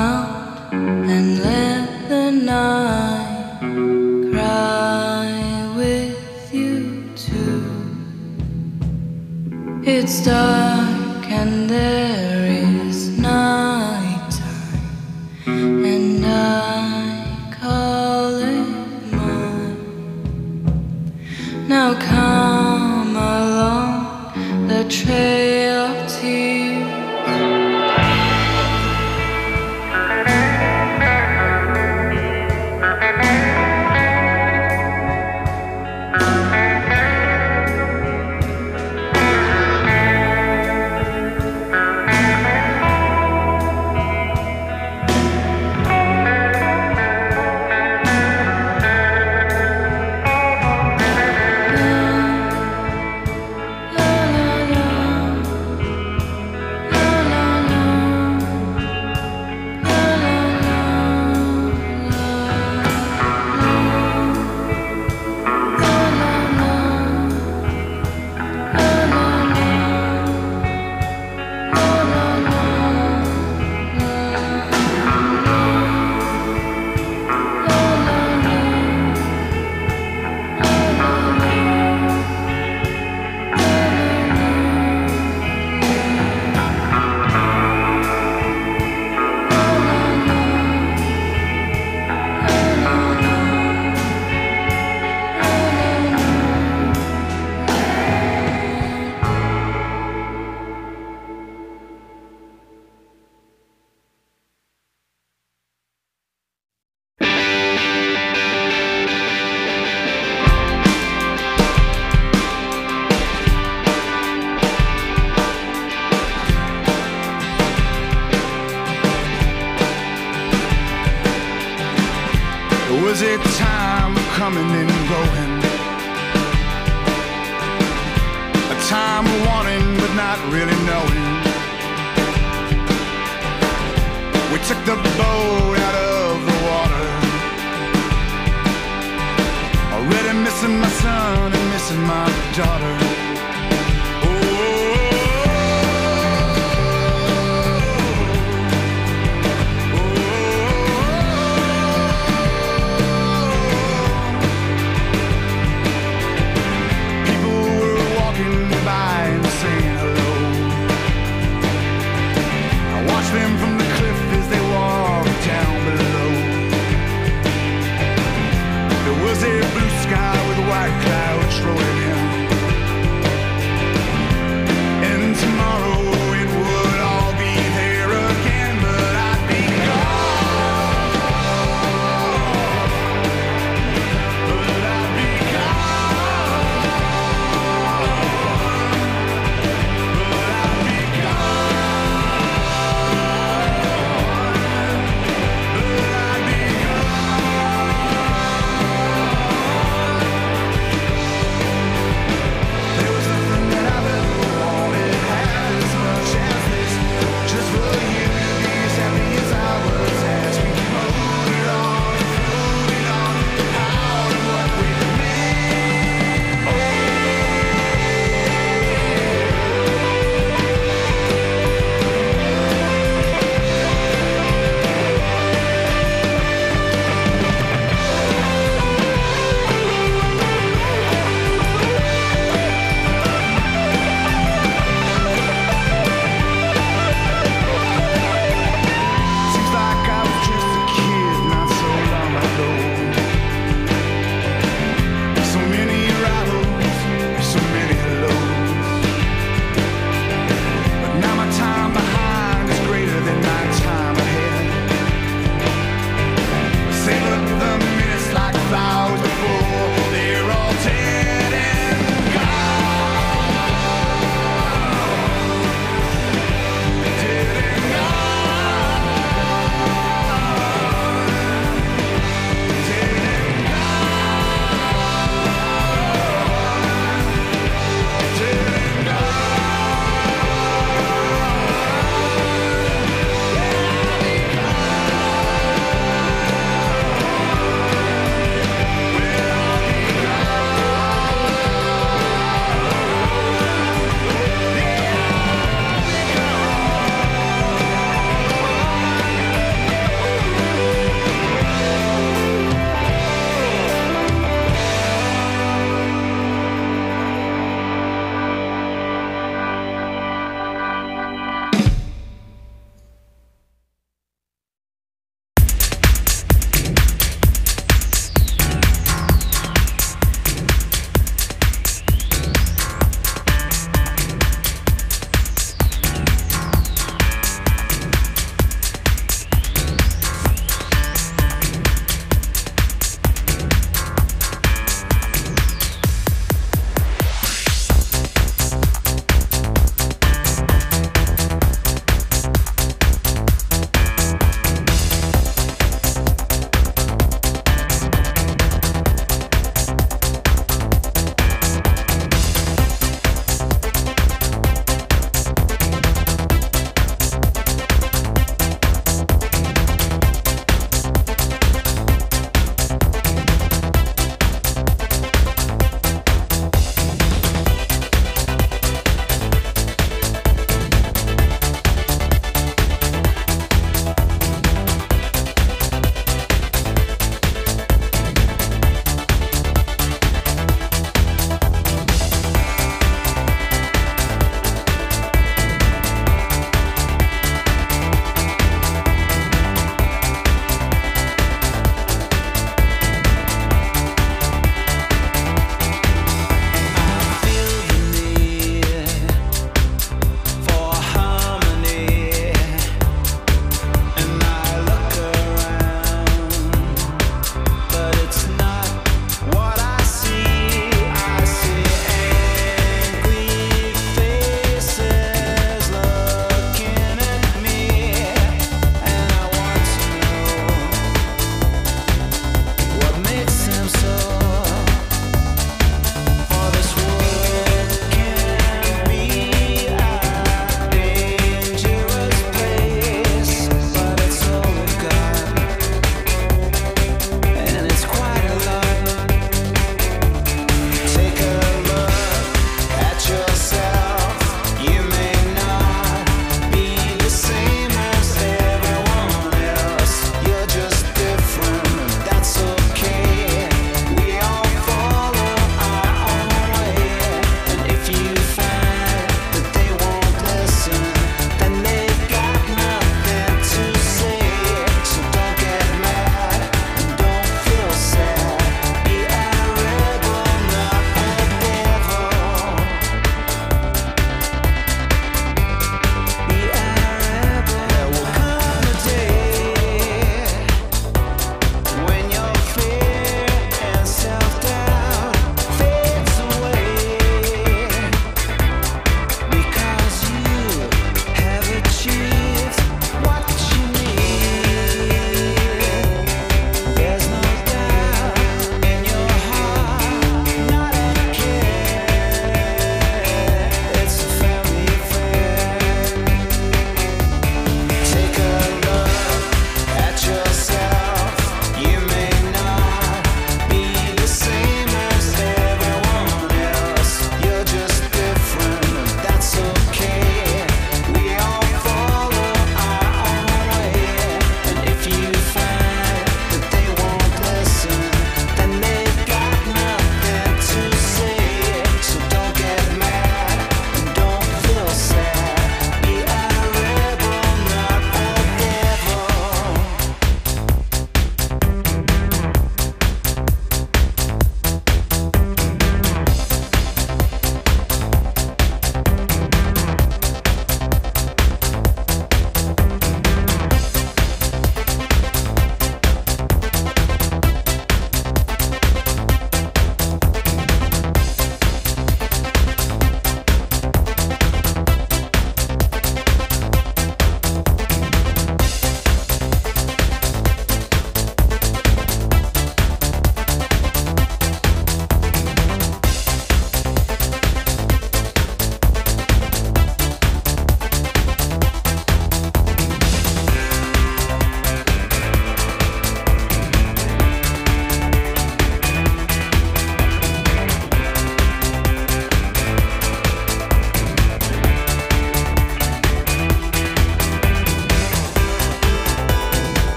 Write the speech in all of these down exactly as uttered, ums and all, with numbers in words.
around and let the night cry with you too. It's dark and there is nighttime, and I call it mine. Now come along the trail of tears. Was it time of coming and going? A time of wanting but not really knowing. We took the boat out of the water, already missing my son and missing my daughter. Them from the cliff as they walked down below. There was a blue sky with white clouds rolling in.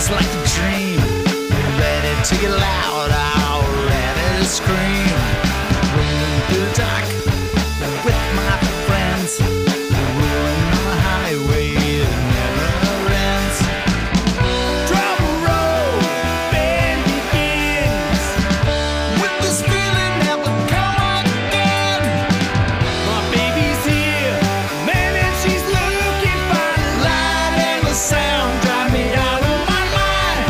just like a dream. Ready to get loud, oh, ready to scream. Rolling through the dark with my friends. Rolling on the highway, it never ends. Drum roll, band begins. With this feeling that will come again. My baby's here, man, and she's looking fine. The light and the sound drive me out of my mind.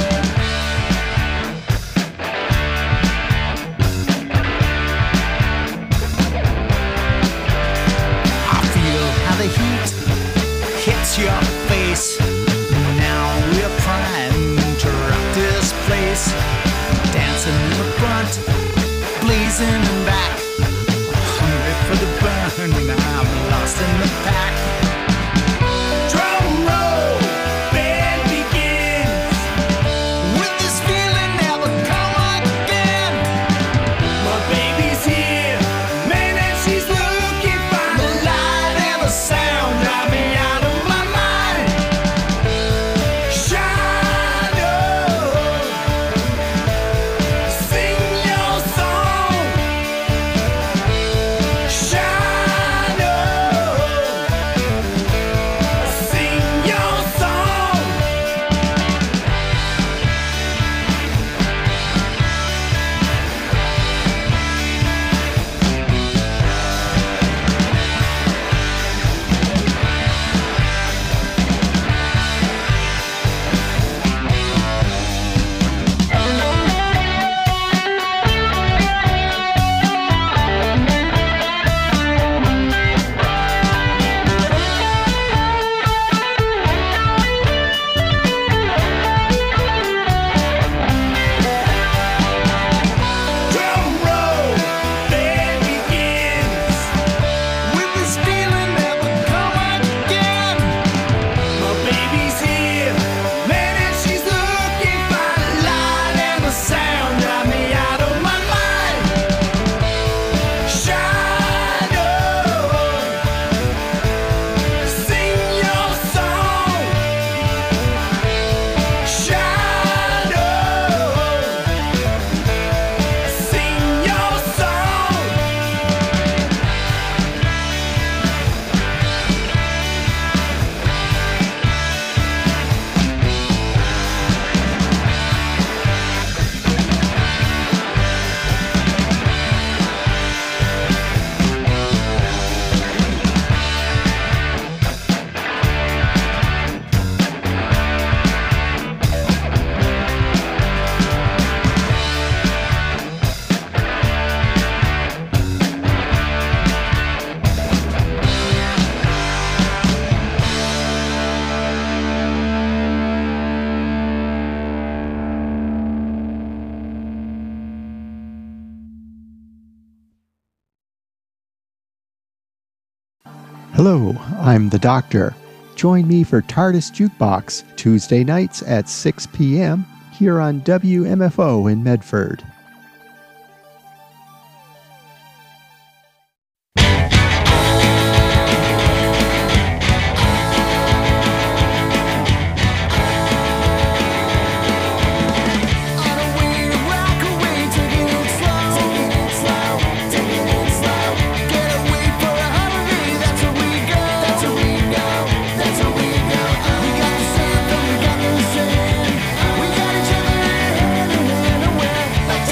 I feel how the heat hits your face. Now we're primed to rock this place. Dancing in the front, blazing in back. Hungry for the burn, I'm lost in the pack. Drum roll, band begins. With this feeling never come again. My baby's here, man, and she's looking fine. The light and the sound drive me out of my mind. Shine on, sing your song. Shine on, sing your song. Drum roll, band begins. With this feeling never come again. My baby's here, man, and she's looking fine. The light and the sound drive me out of my mind. Shine on, sing your song. Shine on, sing your song. Hello, I'm the Doctor. Join me for TARDIS Jukebox Tuesday nights at six p.m. here on W M F O in Medford. We got each other in and away.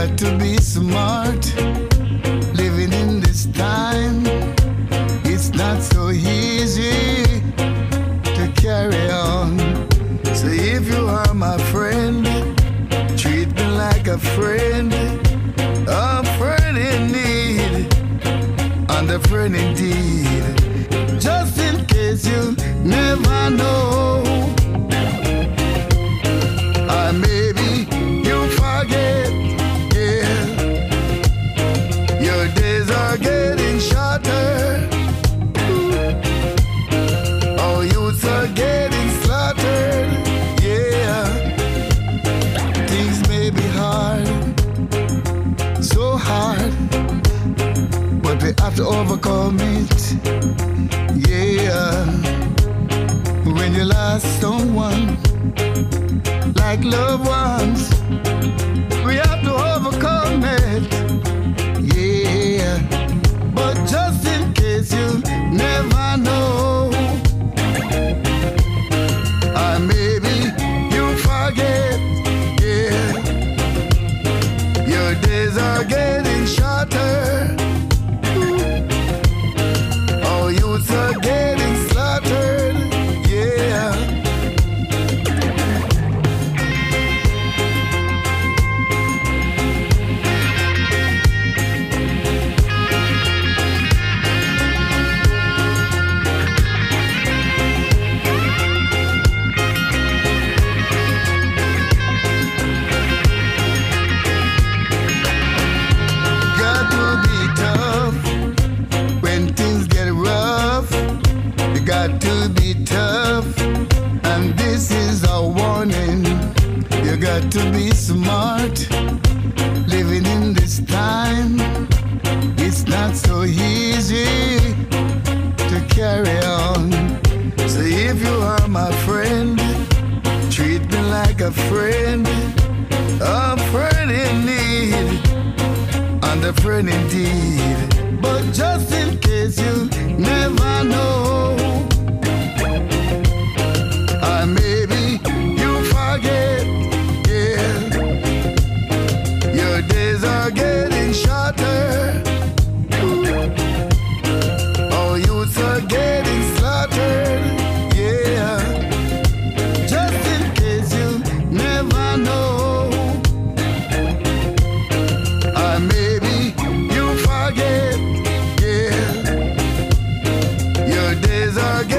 got to be smart. Living in this time, it's not so easy to carry on. So if you are my friend, treat me like a friend, a friend in need, and a friend indeed. Just in case you never know, or maybe you forget, yeah. Your days are getting shorter. Our youths are getting slaughtered, yeah. Things may be hard, so hard, but we have to overcome it, yeah. When you lost someone, like loved ones, we have to overcome it, yeah. But just in case you never know, or maybe you forget, yeah. Your days are getting shorter. Our youths are getting slaughtered, yeah. Got to be tough when things get rough. You got to be tough, and this is a warning. You got to be smart. Living in this time, it's not so easy to carry on. So if you are my friend, treat me like a friend, a friend in need, and a friend indeed. But just in case you never know, or maybe you forget, yeah. Your days are getting shorter. Our youths are getting slaughtered, yeah. Just in case you never know, or maybe you forget, yeah. Your days are getting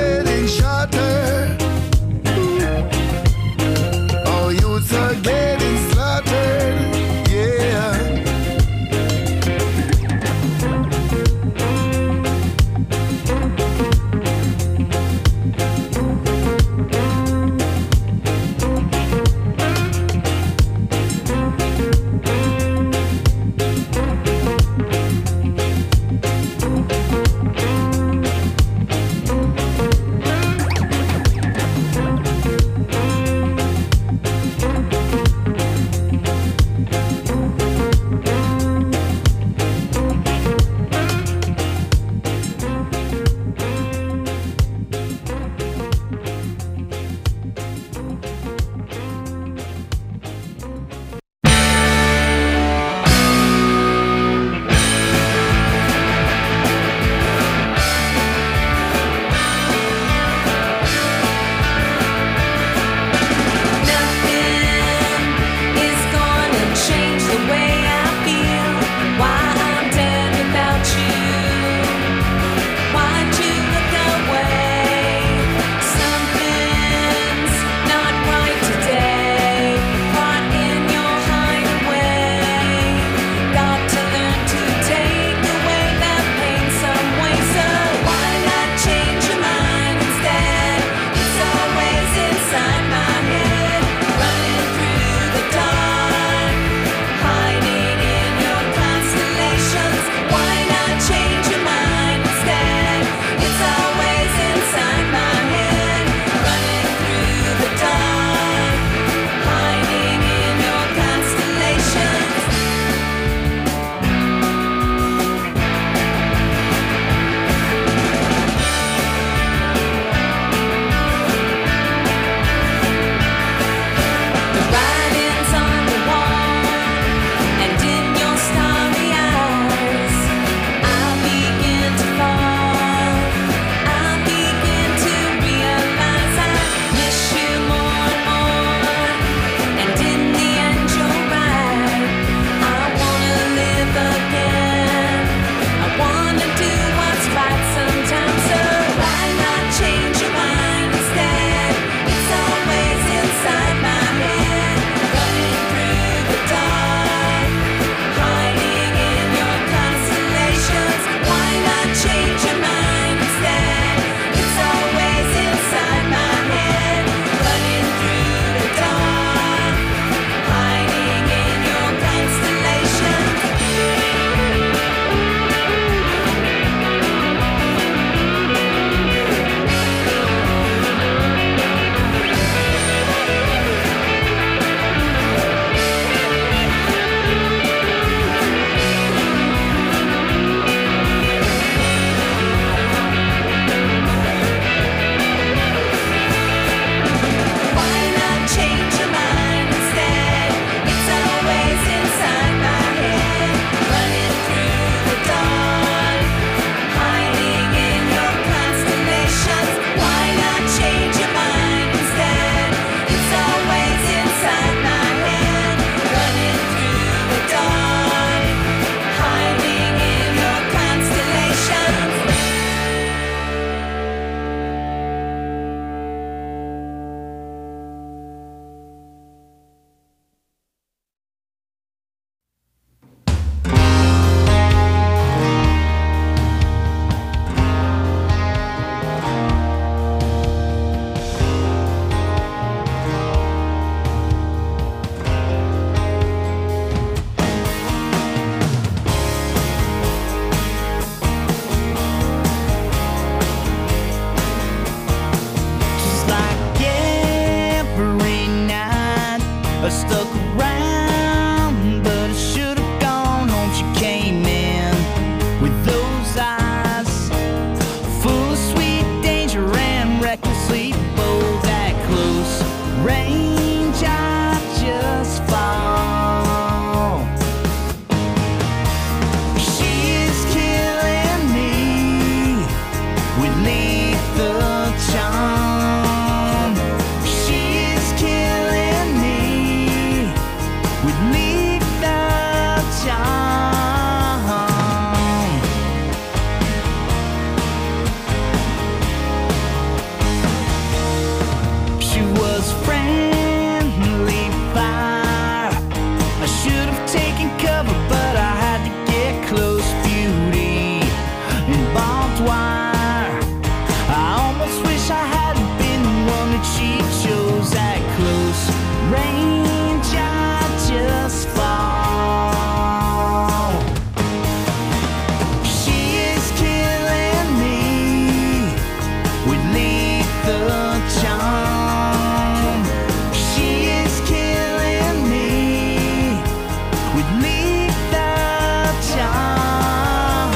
I stuck around, but I should have gone home. She came in with those eyes full of sweet danger and recklessly bold. That close range, I just fall. She is killing me with lethal charm. She is killing me with lethal charm. She was friendly fire. I should have taken cover, but I had to get close. Beauty and barbed wire. I almost wish I hadn't been the one that she chose. At close range, I just fall. She is killing me with lethal charm. She is killing me with lethal charm.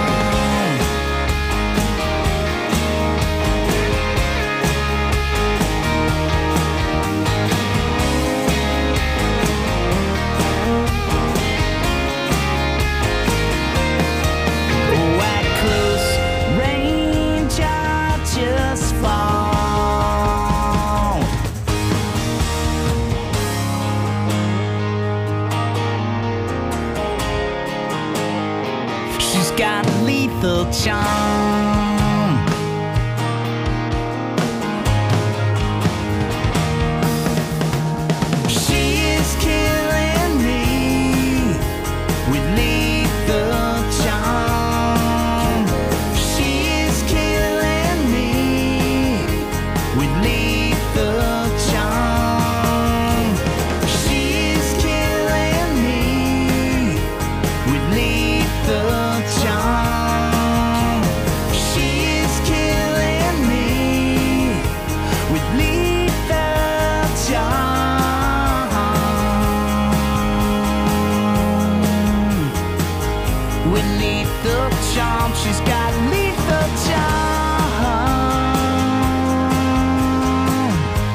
Oh, at close range, I just fall. She's got lethal charm. She is killing me with lethal charm. She is killing me with lethal charm. She is killing me with lethal charm. She is killing me with lethal charm. With lethal charm, she's got lethal charm.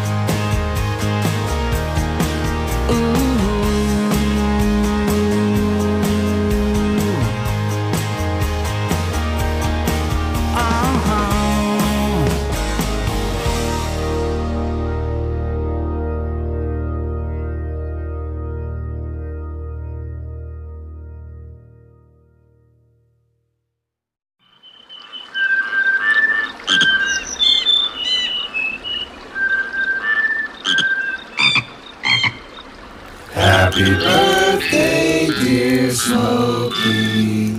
Ooh. Uh-huh. Happy birthday, dear Smokey.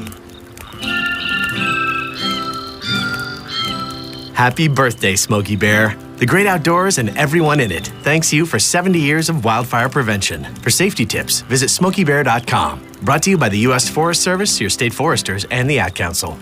Happy birthday, Smokey Bear. The great outdoors and everyone in it thanks you for seventy years of wildfire prevention. For safety tips, visit smokey bear dot com. Brought to you by the U S Forest Service, your state foresters, and the Ad Council.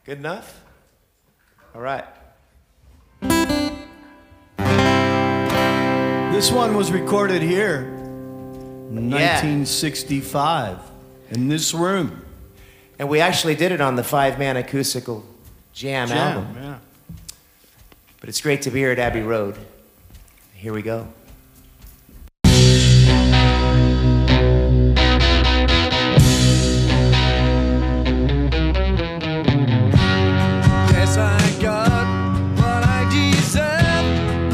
Good enough? All right. This one was recorded here in nineteen sixty-five in this room. And we actually did it on the five-man acoustical jam, Jam, album. yeah. But it's great to be here at Abbey Road. Here we go. Yes, I got what I deserve.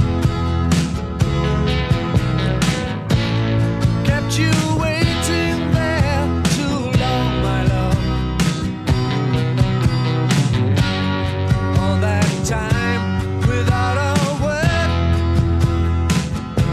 Kept you waiting there too long, my love. All that time without a word.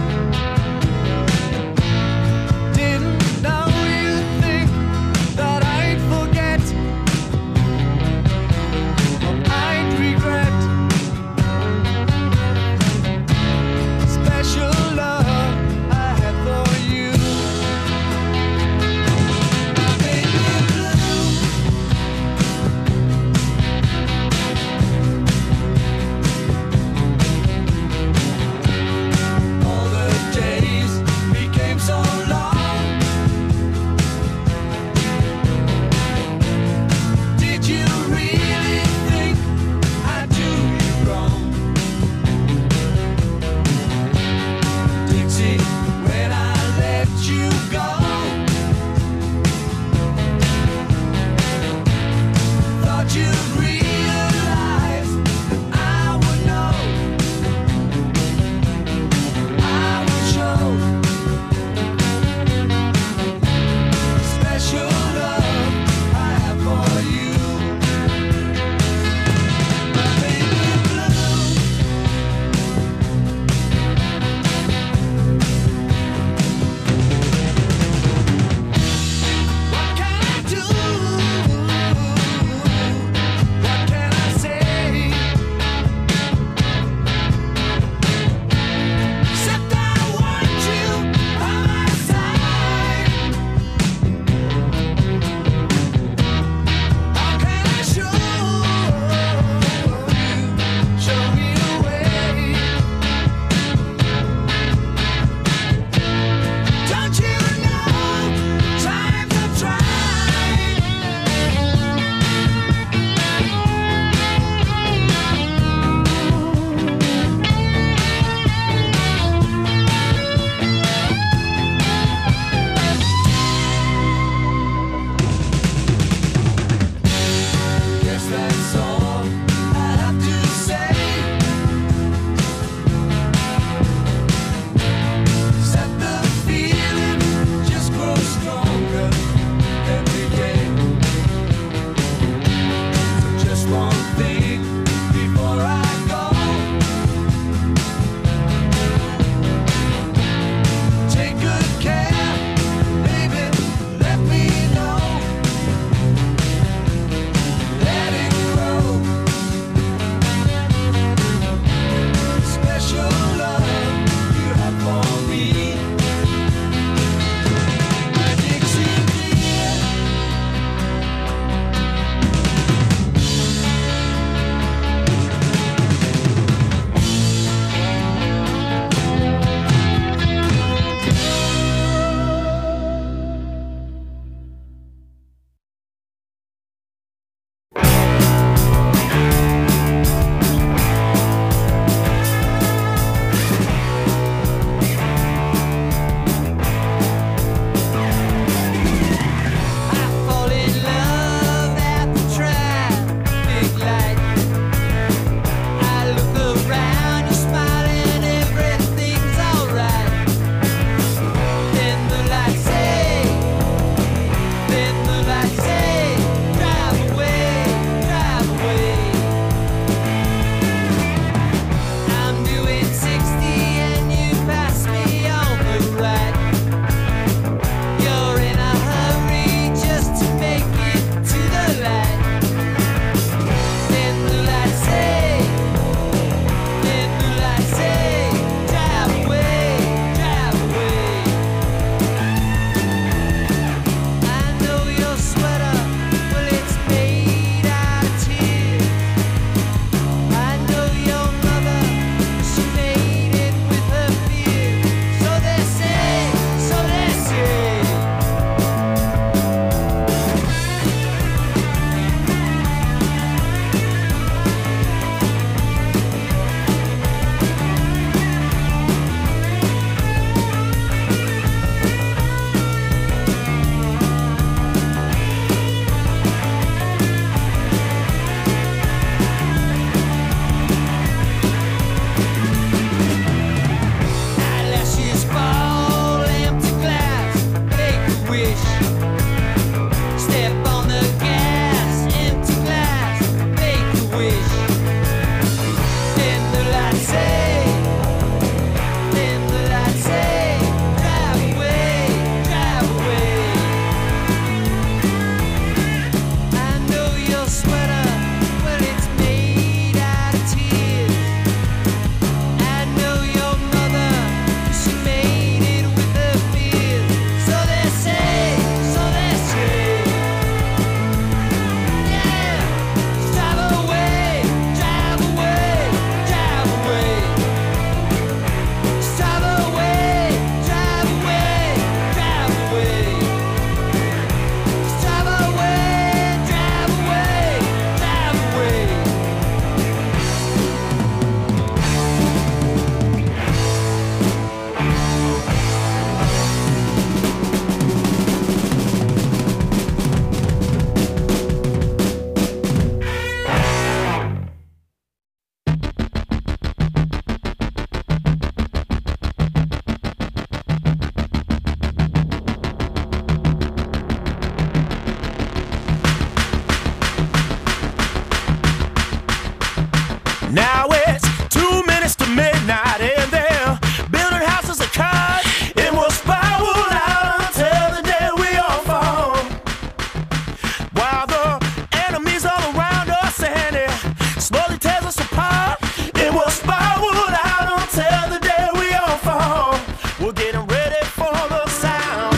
Now it's two minutes to midnight and they're building houses of cards, and we'll spiral out until the day we all fall. While the enemy's all around us and it slowly tears us apart, and we'll spiral out until the day we all fall. We're getting ready for the sound.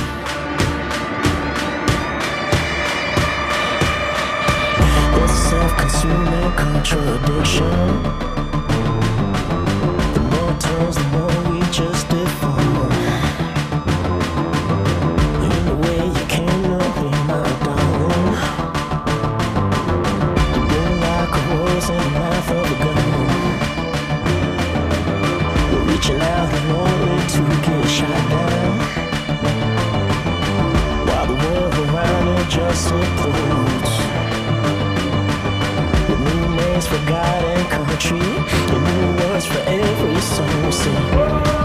It's a self-consuming contradiction. The more turns, the more we just deform. In the way you cannot be my darling. You blow like a rose in the mouth of a gun. We're reaching out and only to get shot down, while the world around it just implodes. With new names for God and country, and new words for every song we sing.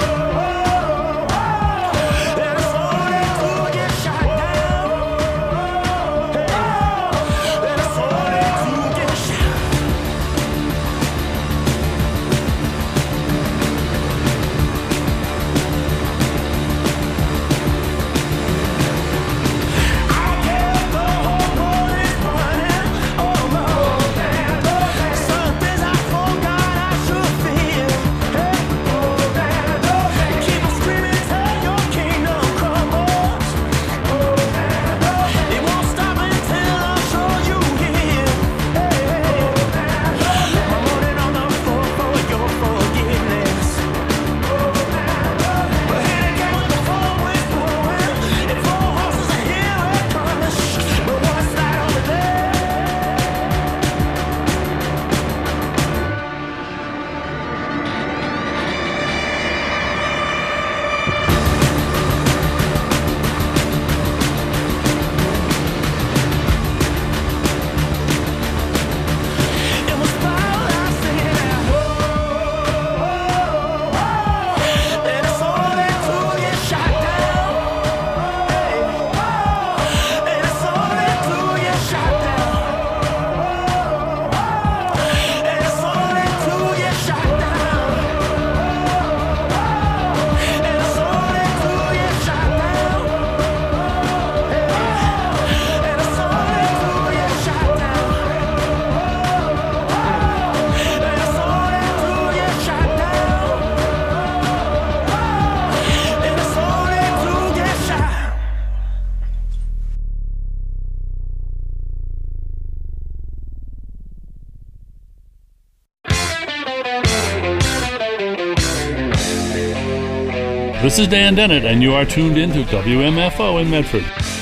This is Dan Dennett, and you are tuned in to W M F O in Medford.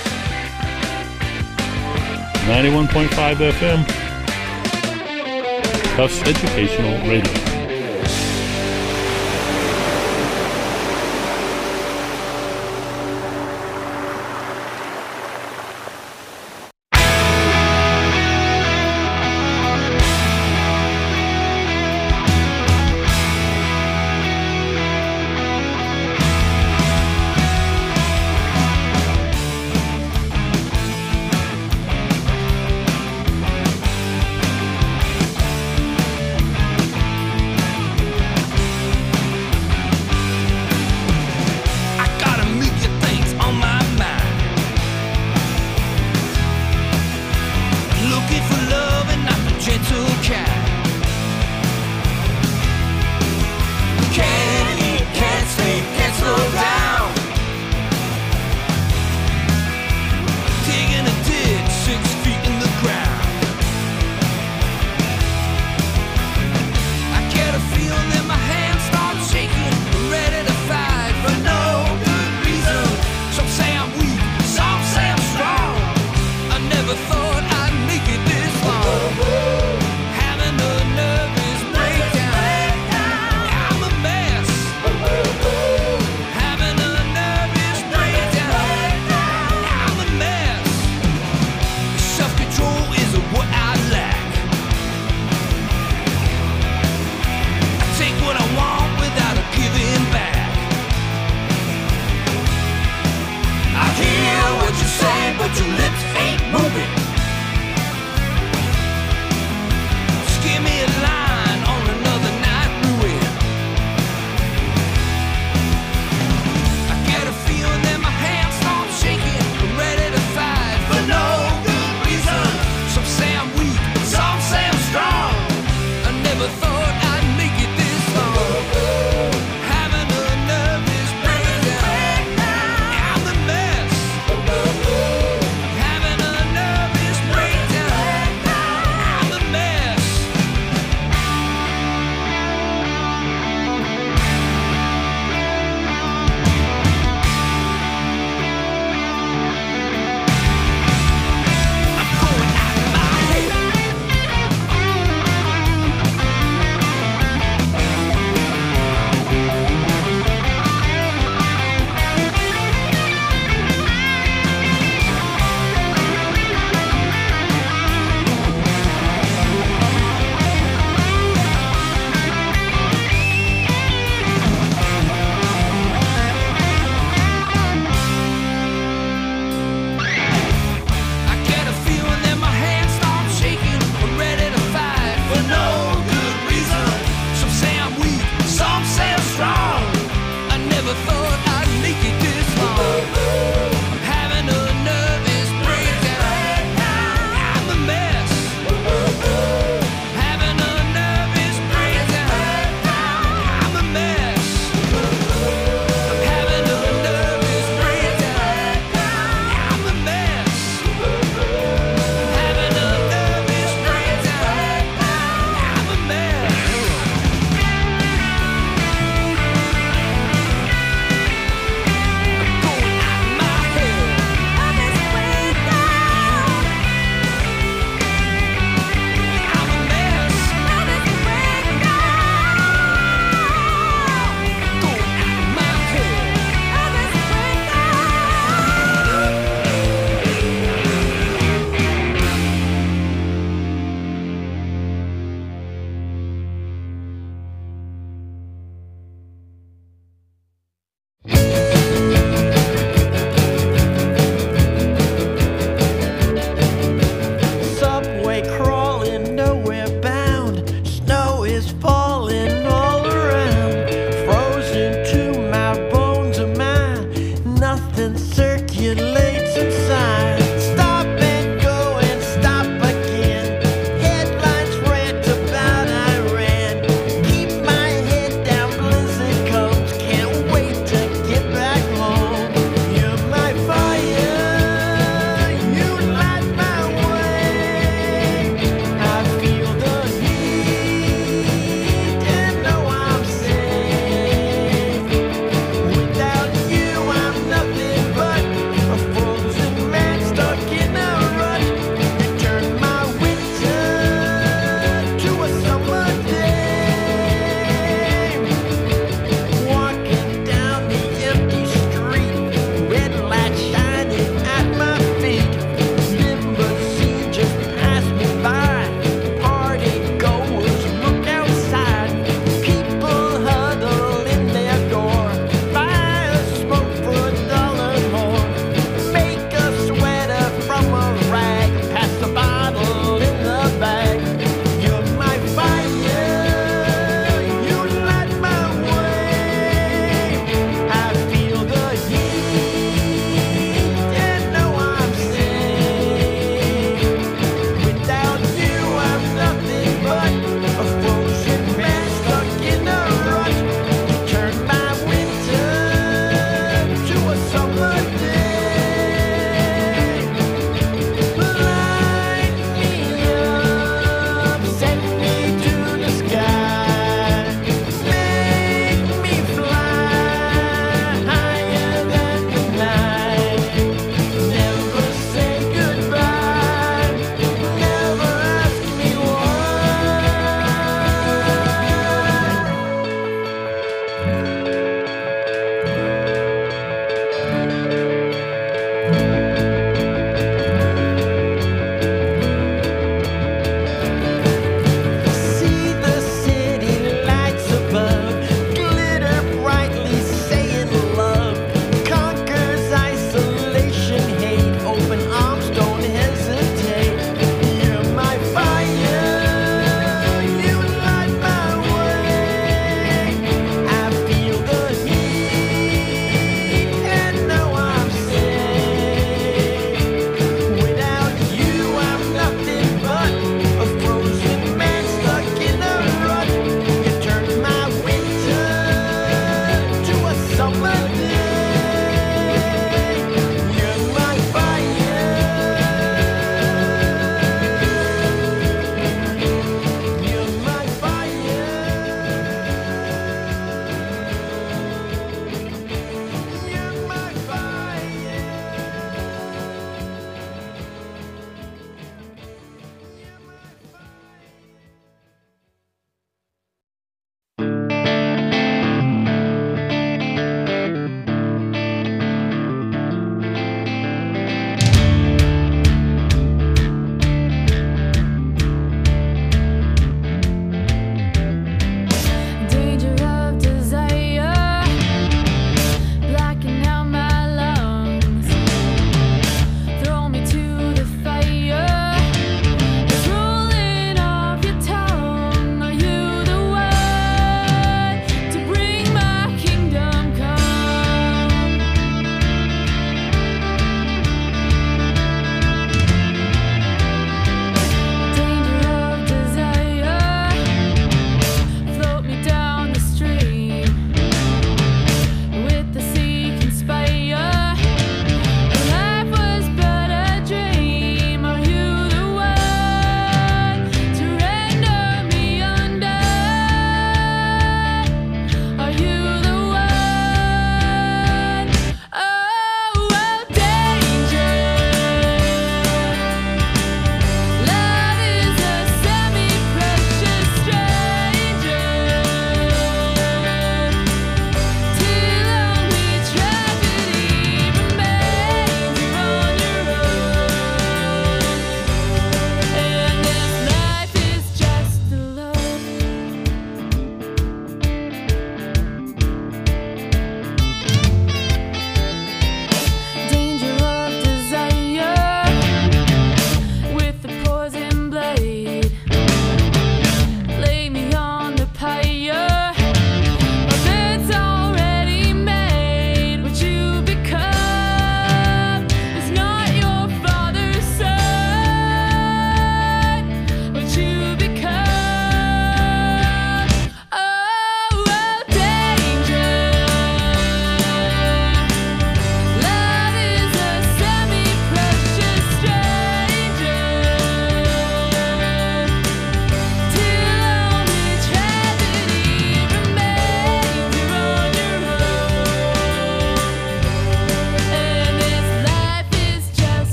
ninety-one point five F M, Tufts Educational Radio.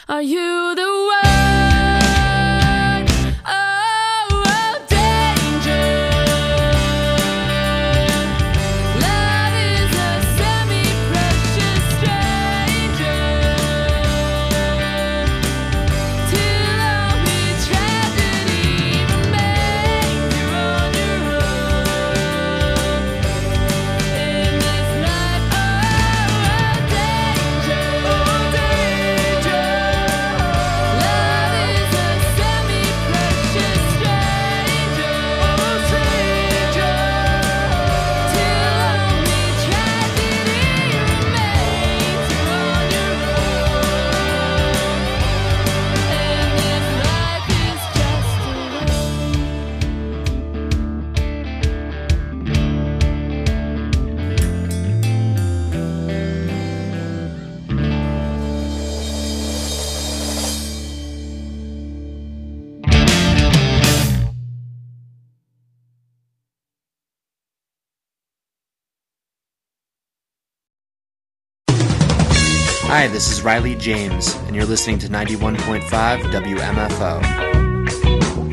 Are you the one? Oh, oh, danger. Love is a semi-precious stranger. Till only tragedy remains. You're on your own in this life. Oh, oh, danger. Oh, danger. Love is a semi-precious stranger. Oh, stranger. Till only tragedy remains. You're on your own, and this life is just a Hi, this is Riley James, and you're listening to ninety-one point five W M F O.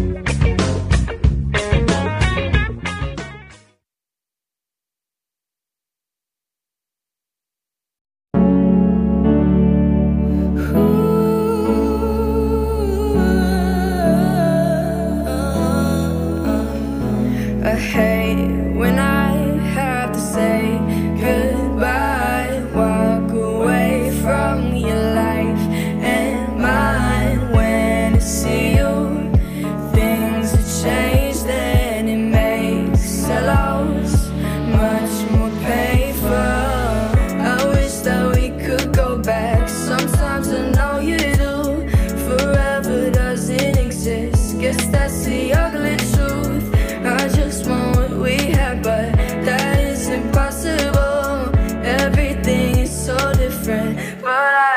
I hate when I have to say goodbye, walk away from your life and mine. When I see you, things have changed and it makes a loss much more painful. I wish that we could go back. Sometimes I know you do. Forever doesn't exist. Guess that's the ugly truth. I just want what we had, but that is impossible. Everything is so different, but I